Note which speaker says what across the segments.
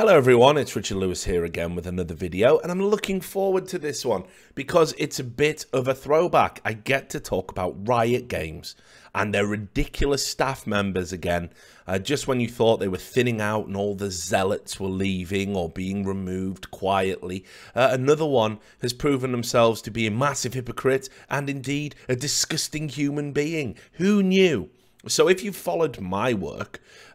Speaker 1: Hello everyone, it's Richard Lewis here again with another video, and I'm looking forward to this one because it's a bit of a throwback. I get to talk about Riot Games and their ridiculous staff members again. Just when you thought they were thinning out and all the zealots were leaving or being removed quietly, another one has proven themselves to be a massive hypocrite and indeed a disgusting human being. Who knew? So if you've followed my work,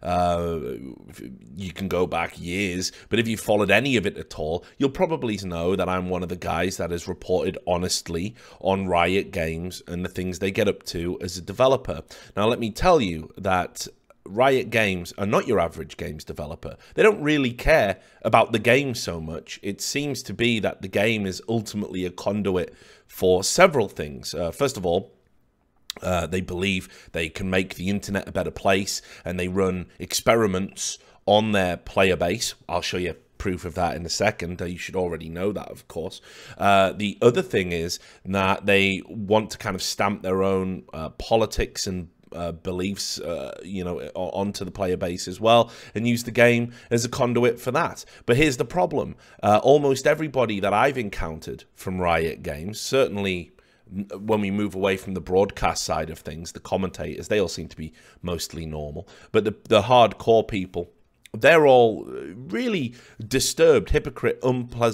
Speaker 1: you can go back years, but if you've followed any of it at all, you'll probably know that I'm one of the guys that has reported honestly on Riot Games and the things they get up to as a developer. Now, let me tell you that Riot Games are not your average games developer. They don't really care about the game so much. It seems to be that the game is ultimately a conduit for several things. First of all, they believe they can make the internet a better place, and they run experiments on their player base. I'll show you proof of that in a second. You should already know that, of course. The other thing is that they want to kind of stamp their own politics and beliefs, onto the player base as well, and use the game as a conduit for that. But here's the problem. Almost everybody that I've encountered from Riot Games, certainly when we move away from the broadcast side of things, the commentators, they all seem to be mostly normal. But the hardcore people, they're all really disturbed, hypocritical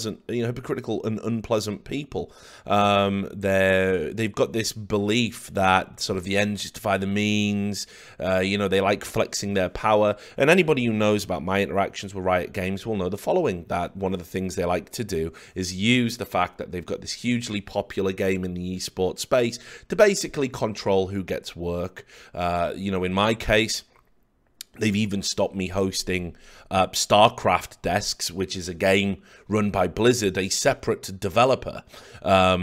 Speaker 1: and unpleasant people. They've got this belief that sort of the ends justify the means. They like flexing their power. And anybody who knows about my interactions with Riot Games will know the following: that one of the things they like to do is use the fact that they've got this hugely popular game in the esports space to basically control who gets work. In my case, they've even stopped me hosting StarCraft Desks, which is a game run by Blizzard, a separate developer, at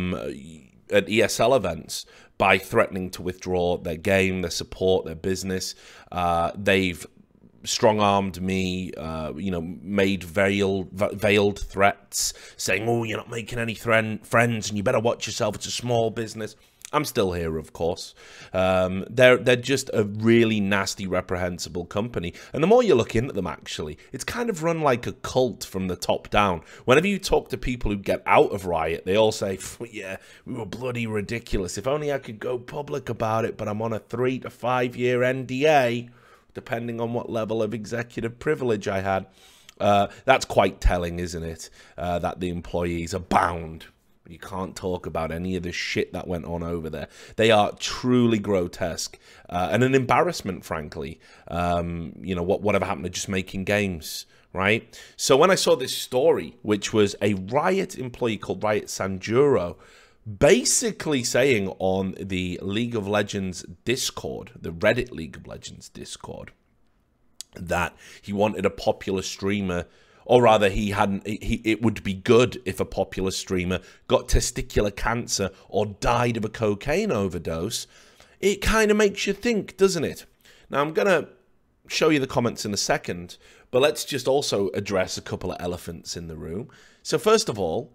Speaker 1: ESL events, by threatening to withdraw their game, their support, their business. They've strong-armed me, made veiled threats, saying, "Oh, you're not making any friends, and you better watch yourself. It's a small business." I'm still here, of course. They're just a really nasty, reprehensible company. And the more you look into them, actually, it's kind of run like a cult from the top down. Whenever you talk to people who get out of Riot, they all say, "Yeah, we were bloody ridiculous. If only I could go public about it, but I'm on a 3 to 5 year NDA, depending on what level of executive privilege I had." That's quite telling, isn't it? That the employees are bound. You can't talk about any of the shit that went on over there. They are truly grotesque and an embarrassment, frankly. Whatever happened to just making games, right? So when I saw this story, which was a Riot employee called Riot Sanjuro, basically saying on the League of Legends Discord, the Reddit League of Legends Discord, that he wanted a popular streamer, or rather, it would be good if a popular streamer got testicular cancer or died of a cocaine overdose. It kind of makes you think, doesn't it? Now, I'm going to show you the comments in a second, but let's just also address a couple of elephants in the room. So first of all,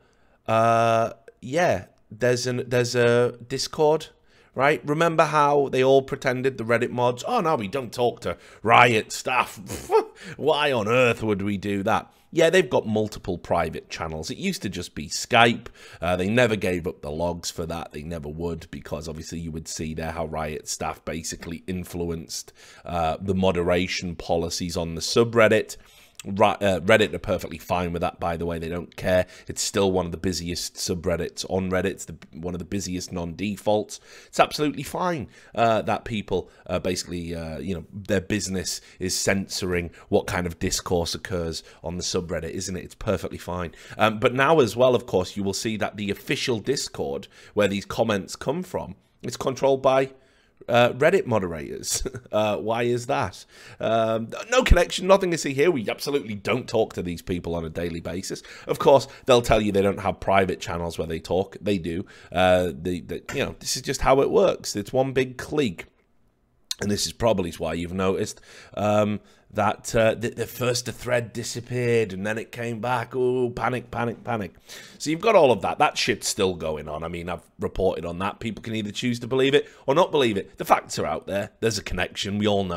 Speaker 1: there's a Discord, right? Remember how they all pretended, the Reddit mods, "Oh, no, we don't talk to Riot staff." Why on earth would we do that? Yeah, they've got multiple private channels. It used to just be Skype. They never gave up the logs for that. They never would, because obviously you would see there how Riot staff basically influenced the moderation policies on the subreddit. Reddit are perfectly fine with that, by the way. They don't care. It's still one of the busiest subreddits on Reddit. It's one of the busiest non-defaults. It's absolutely fine that people basically, their business is censoring what kind of discourse occurs on the subreddit, isn't it? It's perfectly fine. But now as well, of course, you will see that the official Discord, where these comments come from, is controlled by Reddit moderators. Why is that? No connection, nothing to see here. We absolutely don't talk to these people on a daily basis. Of course, they'll tell you they don't have private channels where they talk. They do. This is just how it works. It's one big clique. And this is probably why you've noticed that the first the thread disappeared and then it came back. Oh, panic, panic, panic. So you've got all of that. That shit's still going on. I mean, I've reported on that. People can either choose to believe it or not believe it. The facts are out there. There's a connection. We all know it.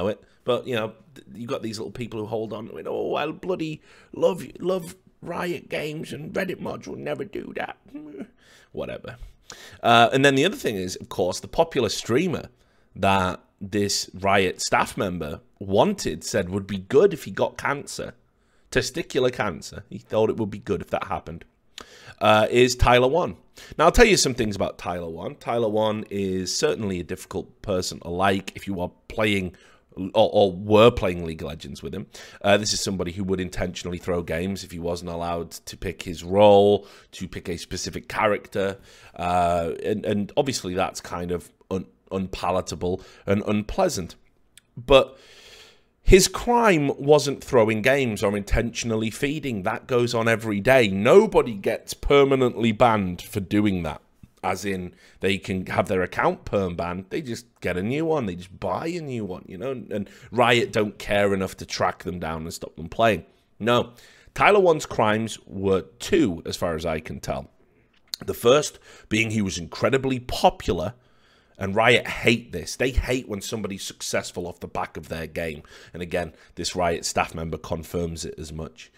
Speaker 1: But, you know, you got these little people who hold on to it. Oh, I'll bloody love Riot Games, and Reddit mods will never do that. Whatever. And then the other thing is, of course, the popular streamer that this Riot staff member wanted said would be good if he got cancer, testicular cancer. He thought it would be good if that happened. Is Tyler One. Now, I'll tell you some things about Tyler One. Tyler One is certainly a difficult person to like if you are playing or were playing League of Legends with him. This is somebody who would intentionally throw games if he wasn't allowed to pick his role, to pick a specific character. And obviously that's kind of unpalatable and unpleasant. But his crime wasn't throwing games or intentionally feeding. That goes on every day. Nobody gets permanently banned for doing that. As in, they can have their account perm banned. They just get a new one. They just buy a new one, you know. And Riot don't care enough to track them down and stop them playing. No. Tyler One's crimes were two, as far as I can tell. The first being he was incredibly popular. And Riot hate this. They hate when somebody's successful off the back of their game. And again, this Riot staff member confirms it as much.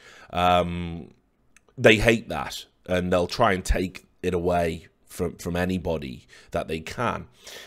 Speaker 1: They hate that. And they'll try and take it away from anybody that they can.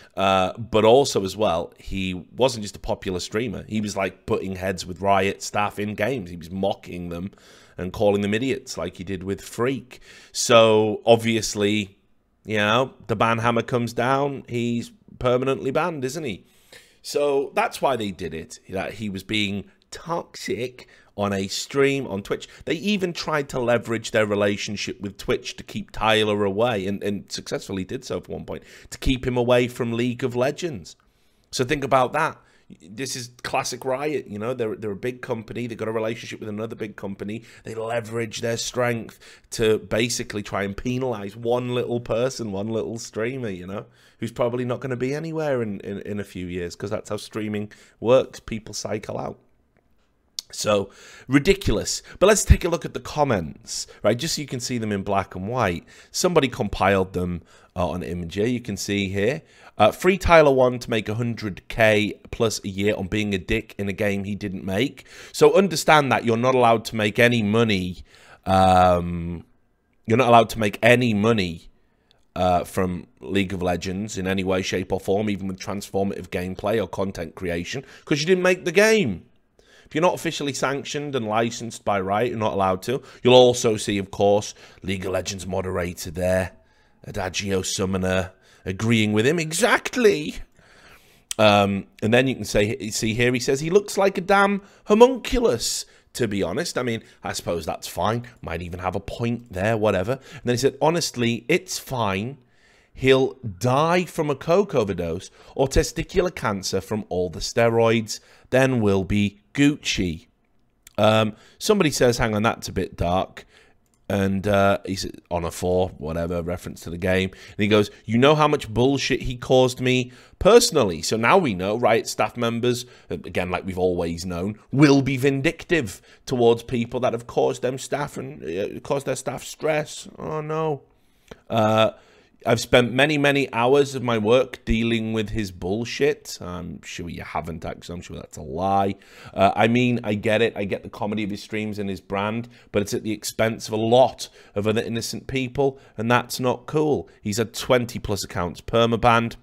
Speaker 1: But also as well, he wasn't just a popular streamer. He was like butting heads with Riot staff in games. He was mocking them and calling them idiots like he did with Freak. So obviously, you know, the ban hammer comes down, he's permanently banned, isn't he? So that's why they did it, that he was being toxic on a stream on Twitch. They even tried to leverage their relationship with Twitch to keep Tyler away, and successfully did so for one point, to keep him away from League of Legends. So think about that. This is classic Riot, you know. They're a big company. They've got a relationship with another big company. They leverage their strength to basically try and penalize one little person, one little streamer, you know, who's probably not going to be anywhere in a few years, because that's how streaming works. People cycle out. So, ridiculous. But let's take a look at the comments, right? Just so you can see them in black and white. Somebody compiled them on Imgur. You can see here. Free Tyler One to make 100k plus a year on being a dick in a game he didn't make. So understand that you're not allowed to make any money. You're not allowed to make any money from League of Legends in any way, shape or form, even with transformative gameplay or content creation, because you didn't make the game. If you're not officially sanctioned and licensed by Riot, you're not allowed to. You'll also see, of course, League of Legends moderator there, Adagio Summoner, agreeing with him. Exactly. And then you can see here, he says he looks like a damn homunculus, to be honest. I mean, I suppose that's fine. Might even have a point there, whatever. And then he said, honestly, it's fine. He'll die from a coke overdose or testicular cancer from all the steroids. Then we'll be Gucci. Somebody says, hang on, that's a bit dark. And he's on a 4, whatever, reference to the game. And he goes, you know how much bullshit he caused me personally. So now we know, Riot staff members, again, like we've always known, will be vindictive towards people that have caused them staff and caused their staff stress. Oh, no. I've spent many, many hours of my work dealing with his bullshit. I'm sure you haven't, actually. I'm sure that's a lie. I mean, I get it. I get the comedy of his streams and his brand, but it's at the expense of a lot of other innocent people, and that's not cool. He's had 20+ accounts permabanned.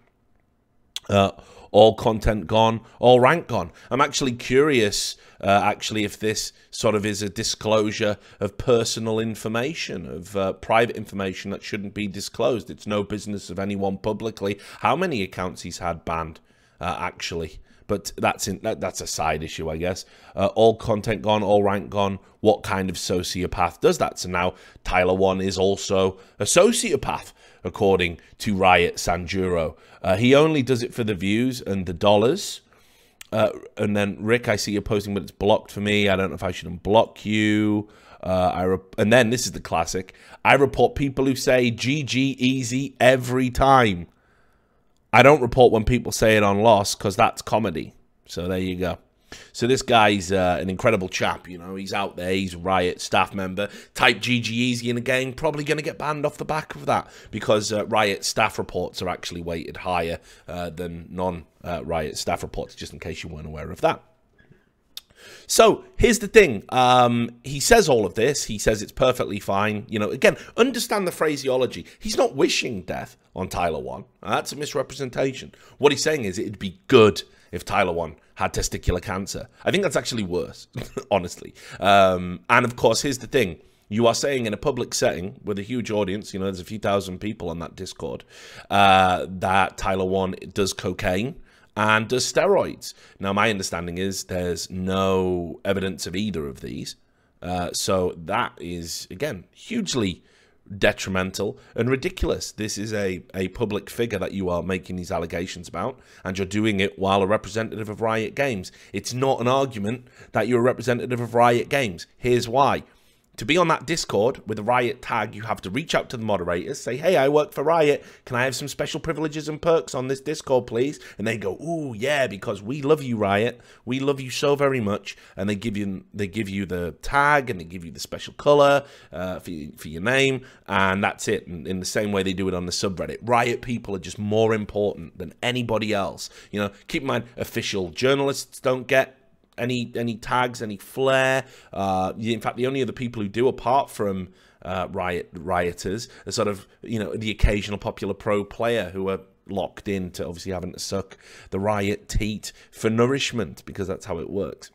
Speaker 1: All content gone, all rank gone. I'm actually curious, if this sort of is a disclosure of personal information, of private information that shouldn't be disclosed. It's no business of anyone publicly how many accounts he's had banned, actually. But that's a side issue, I guess. All content gone, all rank gone. What kind of sociopath does that? So now Tyler One is also a sociopath, according to Riot Sanjuro. He only does it for the views and the dollars. And then, Rick, I see you're posting, but it's blocked for me. I don't know if I should unblock you. And then, this is the classic. I report people who say GG easy every time. I don't report when people say it on Lost, because that's comedy. So there you go. So this guy's an incredible chap, you know. He's out there, he's a Riot staff member. Type GG easy in a game, probably going to get banned off the back of that, because Riot staff reports are actually weighted higher than non-Riot staff reports, just in case you weren't aware of that. So here's the thing. He says all of this. He says it's perfectly fine. You know, again, understand the phraseology. He's not wishing death on Tyler 1. That's a misrepresentation. What he's saying is it'd be good if Tyler 1 had testicular cancer. I think that's actually worse, honestly. And of course, here's the thing. You are saying in a public setting with a huge audience, you know, there's a few thousand people on that Discord, that Tyler 1 does cocaine and does steroids. Now, my understanding is there's no evidence of either of these. So that is, again, hugely detrimental and ridiculous. This is a public figure that you are making these allegations about, and you're doing it while a representative of Riot Games. It's not an argument that you're a representative of Riot Games. Here's why. To be on that Discord with a Riot tag, you have to reach out to the moderators, say, hey, I work for Riot. Can I have some special privileges and perks on this Discord, please? And they go, ooh, yeah, because we love you, Riot. We love you so very much. And they give you the tag, and they give you the special color for your name, and that's it. And in the same way they do it on the subreddit. Riot people are just more important than anybody else. You know, keep in mind, official journalists don't get any tags, any flair. In fact, the only other people who do, apart from rioters, are sort of, you know, the occasional popular pro player who are locked into obviously having to suck the Riot teat for nourishment, because that's how it works.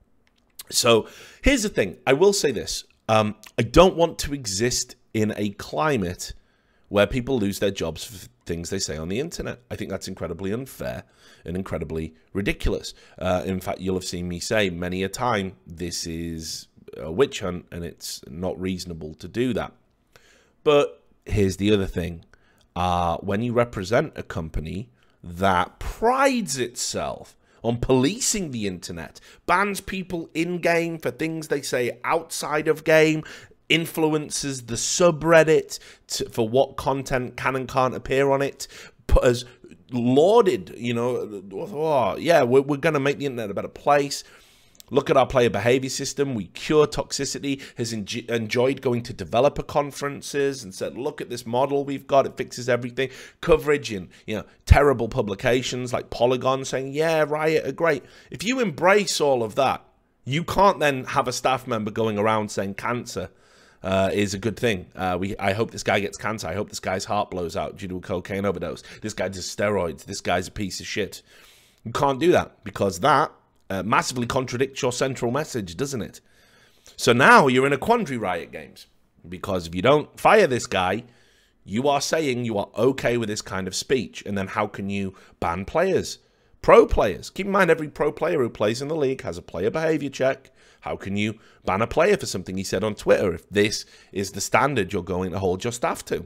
Speaker 1: So here's the thing. I will say this. I don't want to exist in a climate where people lose their jobs for things they say on the internet. I think that's incredibly unfair and incredibly ridiculous. In fact, you'll have seen me say many a time, this is a witch hunt and it's not reasonable to do that. But here's the other thing. When you represent a company that prides itself on policing the internet, bans people in-game for things they say outside of game, influences the subreddit for what content can and can't appear on it, has lauded, you know, oh, yeah, we're going to make the internet a better place. Look at our player behavior system. We cure toxicity. Has enjoyed going to developer conferences and said, look at this model we've got. It fixes everything. Coverage in, you know, terrible publications like Polygon saying, yeah, Riot are great. If you embrace all of that, you can't then have a staff member going around saying cancer is a good thing. I hope this guy gets cancer. I hope this guy's heart blows out due to a cocaine overdose. This guy does steroids. This guy's a piece of shit. You can't do that, because that massively contradicts your central message, doesn't it? So now you're in a quandary, Riot Games, because if you don't fire this guy, you are saying you are okay with this kind of speech. And then how can you ban players? Pro players. Keep in mind, every pro player who plays in the league has a player behavior check. How can you ban a player for something he said on Twitter if this is the standard you're going to hold your staff to?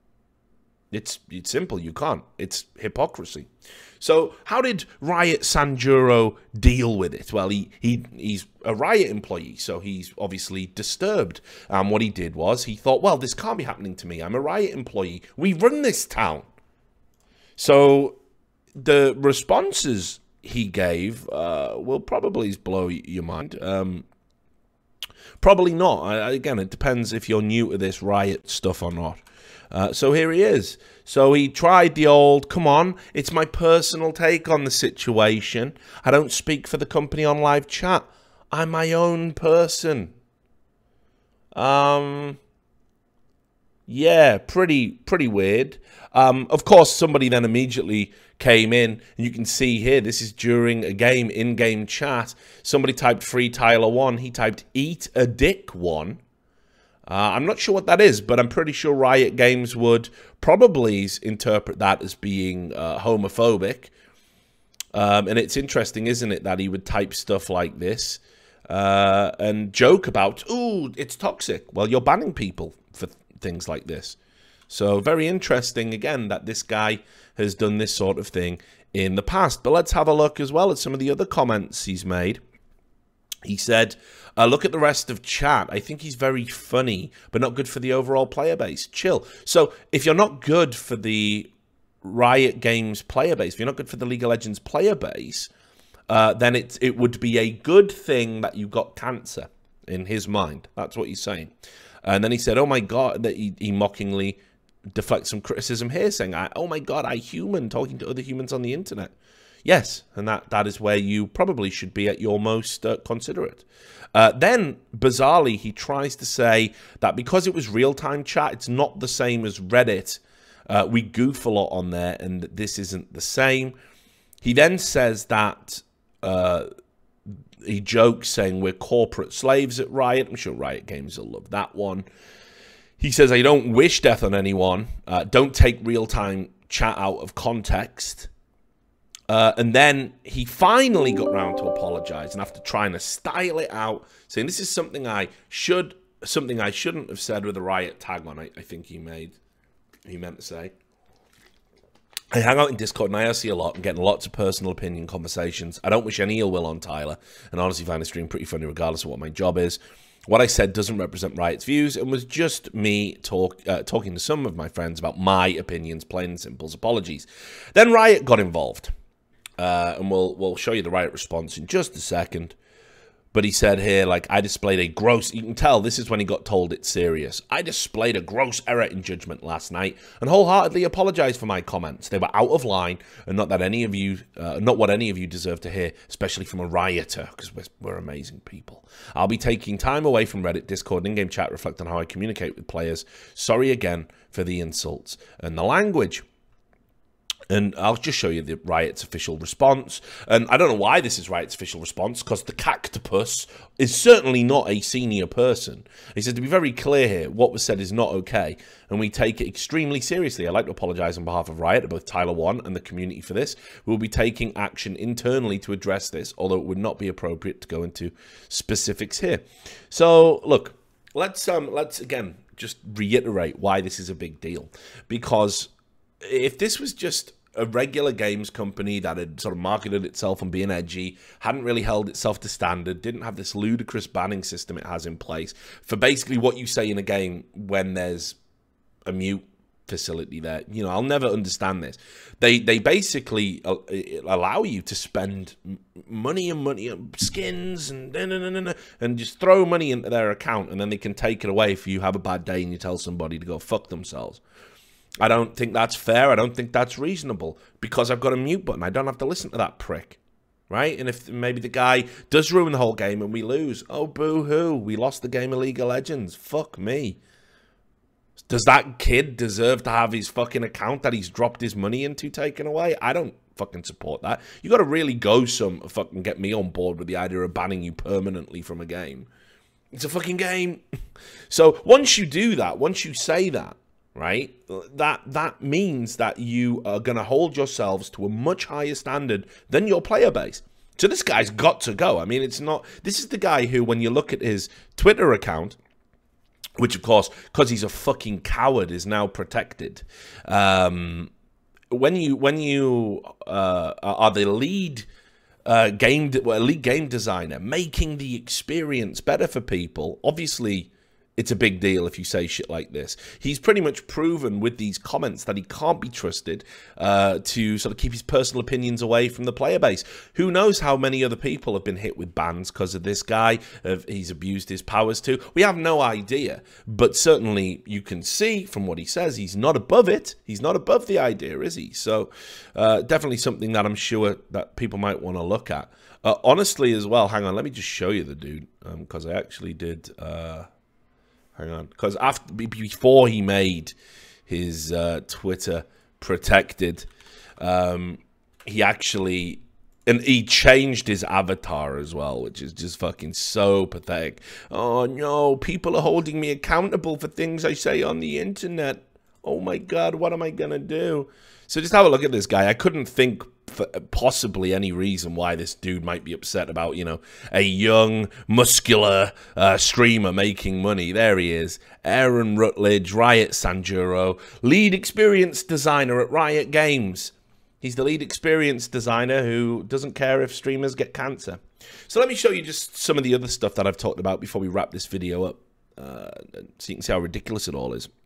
Speaker 1: It's simple. You can't. It's hypocrisy. So how did Riot Sanjuro deal with it? Well, he's a Riot employee, so he's obviously disturbed. And what he did was he thought, well, this can't be happening to me. I'm a Riot employee. We run this town. So the responses he gave will probably blow your mind. Probably not. Again, it depends if you're new to this Riot stuff or not. So here he is. So he tried the old, come on, it's my personal take on the situation. I don't speak for the company on live chat. I'm my own person. Yeah, pretty weird. Of course, somebody then immediately came in, and you can see here, this is during a game, in-game chat. Somebody typed Free Tyler 1. He typed Eat a Dick 1. I'm not sure what that is, but I'm pretty sure Riot Games would probably interpret that as being homophobic. And it's interesting, isn't it, that he would type stuff like this and joke about, ooh, it's toxic. Well, you're banning people for things like this. So very interesting, again, that this guy has done this sort of thing in the past. But let's have a look as well at some of the other comments he's made. He said, look at the rest of chat. I think he's very funny, but not good for the overall player base. Chill. So if you're not good for the Riot Games player base, if you're not good for the League of Legends player base, then it would be a good thing that you got cancer, in his mind. That's what he's saying. And then he said, oh my God, that he mockingly deflects some criticism here, saying, oh my God, I human talking to other humans on the internet. Yes, and that is where you probably should be at your most considerate. Then, bizarrely, he tries to say that because it was real-time chat, it's not the same as Reddit. We goof a lot on there, and this isn't the same. He then says that he jokes saying we're corporate slaves at Riot. I'm sure Riot Games will love that one. He says, I don't wish death on anyone. Don't take real-time chat out of context. And then he finally got round to apologize, and after trying to style it out, saying this is something I shouldn't have said with a Riot tag on, I think he meant to say. I hang out in Discord and IRC a lot and getting lots of personal opinion conversations. I don't wish any ill will on Tyler, and honestly find the stream pretty funny regardless of what my job is. What I said doesn't represent Riot's views and was just me talking to some of my friends about my opinions, plain and simple. Apologies. Then Riot got involved. And we'll show you the Riot response in just a second. But he said here, like, I displayed a gross... You can tell this is when he got told it's serious. I displayed a gross error in judgment last night and wholeheartedly apologized for my comments. They were out of line and not what any of you deserve to hear, especially from a rioter, because we're amazing people. I'll be taking time away from Reddit, Discord, and in-game chat, reflect on how I communicate with players. Sorry again for the insults and the language. And I'll just show you the Riot's official response. And I don't know why this is Riot's official response, because the Cactopus is certainly not a senior person. He said, to be very clear here, what was said is not okay, and we take it extremely seriously. I'd like to apologize on behalf of Riot, both Tyler1 and the community for this. We'll be taking action internally to address this, although it would not be appropriate to go into specifics here. So, look, let's again just reiterate why this is a big deal. Because if this was just a regular games company that had sort of marketed itself on being edgy, hadn't really held itself to standard, didn't have this ludicrous banning system it has in place for basically what you say in a game when there's a mute facility there. You know, I'll never understand this. They basically allow you to spend money on skins and just throw money into their account, and then they can take it away if you have a bad day and you tell somebody to go fuck themselves. I don't think that's fair. I don't think that's reasonable, because I've got a mute button. I don't have to listen to that prick, right? And if maybe the guy does ruin the whole game and we lose, oh, boo-hoo, we lost the game of League of Legends. Fuck me. Does that kid deserve to have his fucking account that he's dropped his money into taken away? I don't fucking support that. You got to really go some fucking get me on board with the idea of banning you permanently from a game. It's a fucking game. So once you do that, once you say that, right, that means that you are going to hold yourselves to a much higher standard than your player base. So this guy's got to go. I mean, it's not... This is the guy who, when you look at his Twitter account, which, of course, because he's a fucking coward, is now protected. When you are the lead game designer, making the experience better for people, obviously it's a big deal if you say shit like this. He's pretty much proven with these comments that he can't be trusted to sort of keep his personal opinions away from the player base. Who knows how many other people have been hit with bans because of this guy, he's abused his powers too. We have no idea, but certainly you can see from what he says, he's not above it. He's not above the idea, is he? So definitely something that I'm sure that people might want to look at. Honestly as well, hang on, let me just show you the dude, because I actually did... hang on, because before he made his Twitter protected, he actually, and he changed his avatar as well, which is just fucking so pathetic. Oh no, people are holding me accountable for things I say on the internet. Oh my god, what am I gonna do? So just have a look at this guy. I couldn't think for possibly any reason why this dude might be upset about, you know, a young, muscular streamer making money. There he is. Aaron Rutledge, Riot Sanjuro, lead experience designer at Riot Games. He's the lead experience designer who doesn't care if streamers get cancer. So let me show you just some of the other stuff that I've talked about before we wrap this video up, so you can see how ridiculous it all is.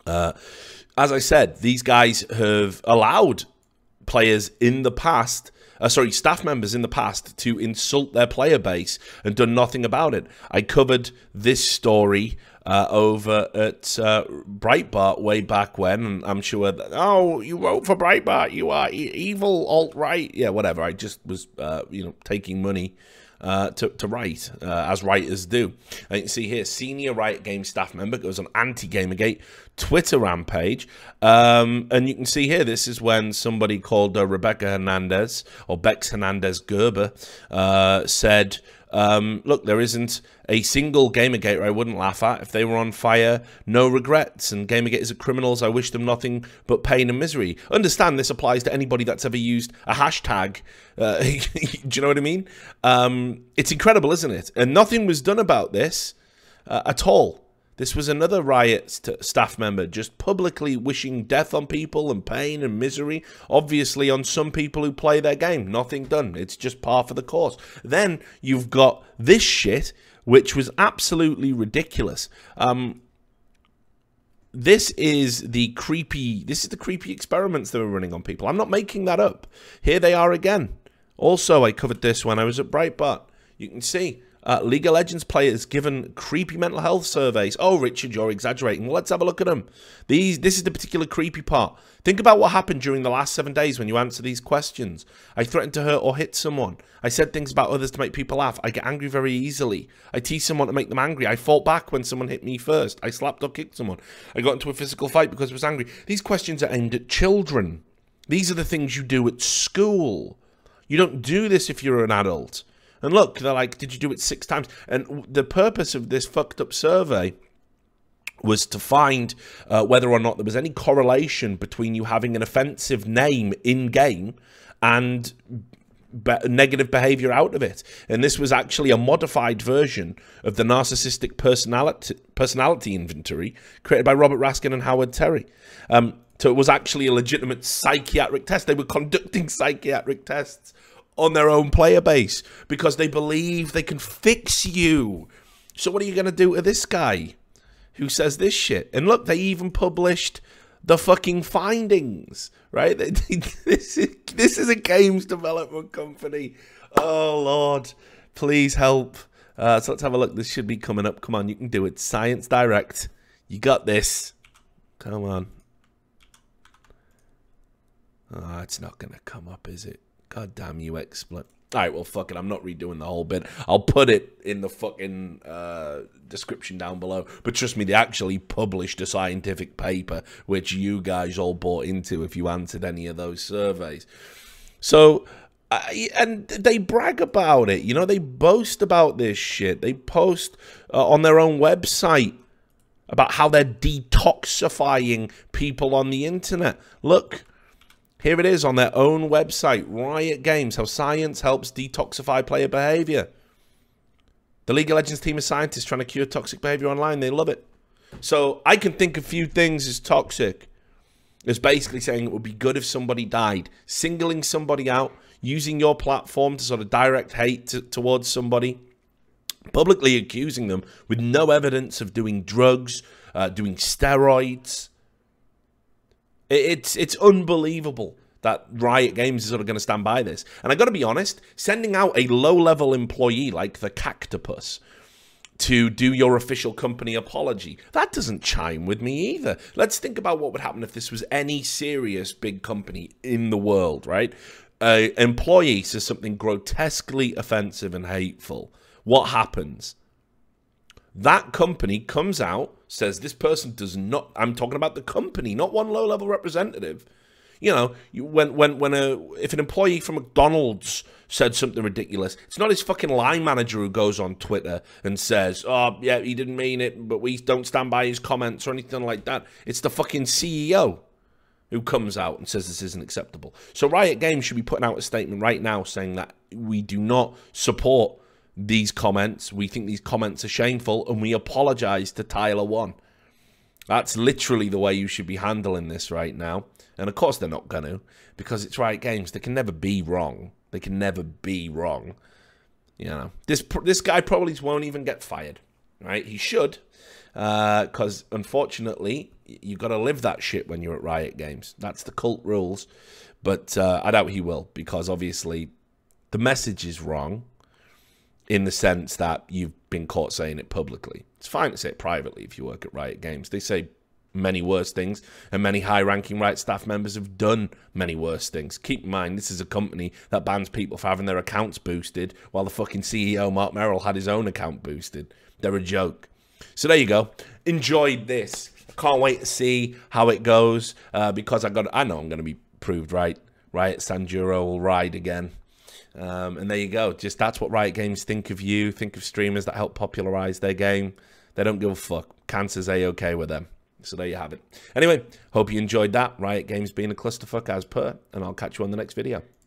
Speaker 1: As I said, these guys have allowed players in the past staff members in the past to insult their player base and done nothing about it. I covered this story over at Breitbart way back when, and I'm sure that, oh, you wrote for Breitbart, you are evil alt-right. Yeah, whatever. I just was, taking money to write, as writers do. And you can see here, senior Riot Games staff member goes on anti-Gamergate Twitter rampage. And you can see here, this is when somebody called Rebecca Hernandez, or Bex Hernandez Gerber, said, look, there isn't a single Gamergate I wouldn't laugh at. If they were on fire, no regrets. And Gamergaters are criminals. I wish them nothing but pain and misery. Understand this applies to anybody that's ever used a hashtag. Do you know what I mean? It's incredible, isn't it? And nothing was done about this at all. This was another Riot staff member just publicly wishing death on people and pain and misery, obviously on some people who play their game. Nothing done. It's just par for the course. Then you've got this shit, which was absolutely ridiculous. This is the creepy experiments they were running on people. I'm not making that up. Here they are again. Also, I covered this when I was at Breitbart. You can see League of Legends players given creepy mental health surveys. Oh, Richard, you're exaggerating. Well, let's have a look at them. This is the particular creepy part. Think about what happened during the last 7 days when you answer these questions. I threatened to hurt or hit someone. I said things about others to make people laugh. I get angry very easily. I tease someone to make them angry. I fought back when someone hit me first. I slapped or kicked someone. I got into a physical fight because I was angry. These questions are aimed at children. These are the things you do at school. You don't do this if you're an adult. And look, they're like, did you do it 6 times? And the purpose of this fucked up survey was to find whether or not there was any correlation between you having an offensive name in-game and negative behavior out of it. And this was actually a modified version of the narcissistic personality inventory created by Robert Raskin and Howard Terry. So it was actually a legitimate psychiatric test. They were conducting psychiatric tests on their own player base because they believe they can fix you. So what are you going to do to this guy who says this shit? And look, they even published the fucking findings, right? This is a games development company. Oh, Lord, please help. So let's have a look. This should be coming up. Come on, you can do it. Science Direct. You got this. Come on. Oh, it's not going to come up, is it? God damn you, XSplit. All right, well, fuck it. I'm not redoing the whole bit. I'll put it in the fucking description down below. But trust me, they actually published a scientific paper, which you guys all bought into if you answered any of those surveys. So, and they brag about it. You know, they boast about this shit. They post on their own website about how they're detoxifying people on the internet. Look. Here it is on their own website, Riot Games, how science helps detoxify player behavior. The League of Legends team of scientists trying to cure toxic behavior online. They love it. So I can think a few things as toxic. It's basically saying it would be good if somebody died. Singling somebody out, using your platform to sort of direct hate towards somebody. Publicly accusing them with no evidence of doing drugs, doing steroids. It's unbelievable that Riot Games is sort of going to stand by this. And I got to be honest, sending out a low-level employee like the Cactopus to do your official company apology, that doesn't chime with me either. Let's think about what would happen if this was any serious big company in the world, right? An employee says something grotesquely offensive and hateful. What happens? That company comes out, says this person does not, I'm talking about the company, not one low-level representative. You know, if an employee from McDonald's said something ridiculous, it's not his fucking line manager who goes on Twitter and says, oh, yeah, he didn't mean it, but we don't stand by his comments or anything like that. It's the fucking CEO who comes out and says this isn't acceptable. So Riot Games should be putting out a statement right now saying that we do not support these comments. We think these comments are shameful, and we apologize to Tyler One. That's literally the way you should be handling this right now. And of course they're not going to, because it's Riot Games. They can never be wrong. They can never be wrong. You know, this guy probably won't even get fired, right? He should, because unfortunately, you've got to live that shit when you're at Riot Games. That's the cult rules. But I doubt he will, because obviously the message is wrong in the sense that you've been caught saying it publicly. It's fine to say it privately if you work at Riot Games. They say many worse things, and many high-ranking Riot staff members have done many worse things. Keep in mind, this is a company that bans people for having their accounts boosted, while the fucking CEO, Mark Merrill, had his own account boosted. They're a joke. So there you go. Enjoyed this. I can't wait to see how it goes, because I know I'm going to be proved right. Riot Sanjuro will ride again. And there you go. Just that's what Riot Games think of you. Think of streamers that help popularize their game. They don't give a fuck. Cancer's A-okay with them. So there you have it. Anyway, hope you enjoyed that. Riot Games being a clusterfuck as per, and I'll catch you on the next video.